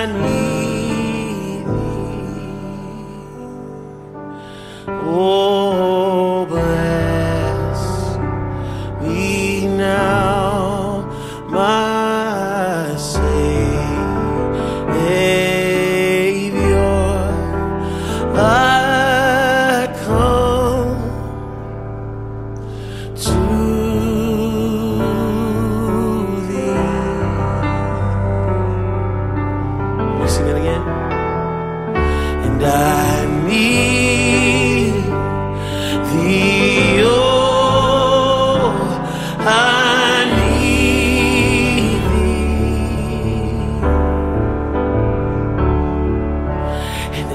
need thee. Oh, bless me now, my Savior. I come to thee. Let me sing it again. And I need thee, oh, I need thee. And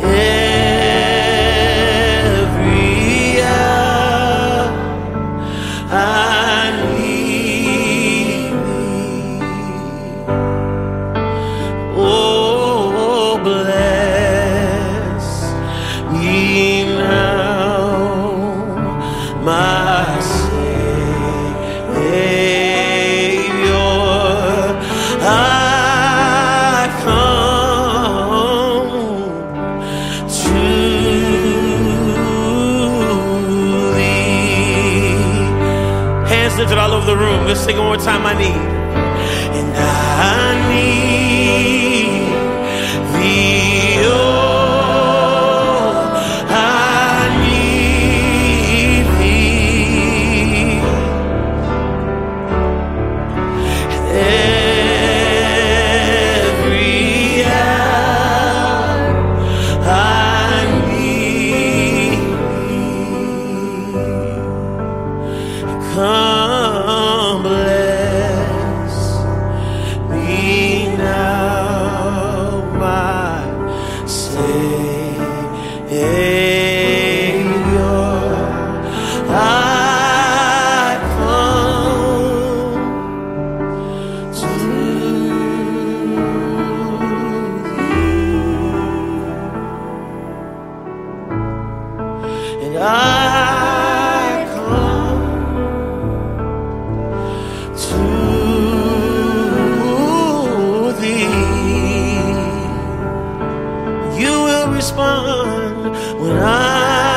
every hour I need thee. Oh, bless me now, my Savior. I come to thee. Hands lifted all over the room. Let's sing one more time. I need. And I need thee, oh, I need thee. Every hour I need thee. Come, bless me now, my Savior. I come to thee, and I come to thee. You will respond when I